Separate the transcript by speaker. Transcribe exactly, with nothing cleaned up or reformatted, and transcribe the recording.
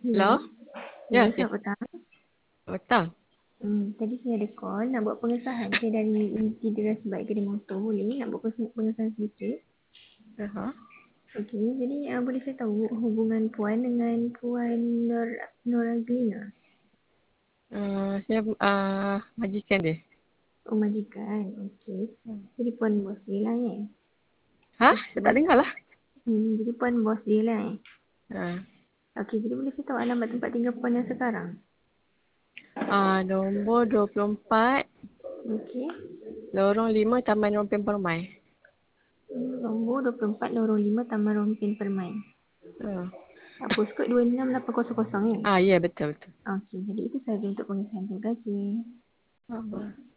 Speaker 1: Hello.
Speaker 2: Hello?
Speaker 1: Hello,
Speaker 2: Ya, ya.
Speaker 1: selamat petang.
Speaker 2: Betul.
Speaker 1: Hmm, tadi saya ada call nak buat pengesahan. Saya dari Unity Deras Baik Kedai Motor. Boleh nak buat pengesahan sedikit?
Speaker 2: Uh-huh.
Speaker 1: Okey, jadi uh, boleh saya tahu hubungan Puan dengan Puan Nur Noraglina?
Speaker 2: Uh, saya uh, majikan dia.
Speaker 1: Oh, majikan. Okey. Jadi Puan bos dia lah eh?
Speaker 2: Ha? Saya tak
Speaker 1: Okey.
Speaker 2: dengar lah.
Speaker 1: Hmm, jadi Puan bos dia lah eh?
Speaker 2: Uh,
Speaker 1: Okey, jadi boleh saya tahu alamat tempat tinggal Puan yang sekarang?
Speaker 2: uh, nombor dua puluh empat,
Speaker 1: Okey.
Speaker 2: lorong lima, Taman Rompin Permai.
Speaker 1: Hmm, nombor dua puluh empat, lorong lima, Taman Rompin Permai.
Speaker 2: Uh.
Speaker 1: Uh, postcode dua enam lapan kosong kosong eh?
Speaker 2: Ah, ya, betul, betul.
Speaker 1: Okey, jadi itu sahaja untuk pengesahan. Terima kasih.
Speaker 2: Uh-huh.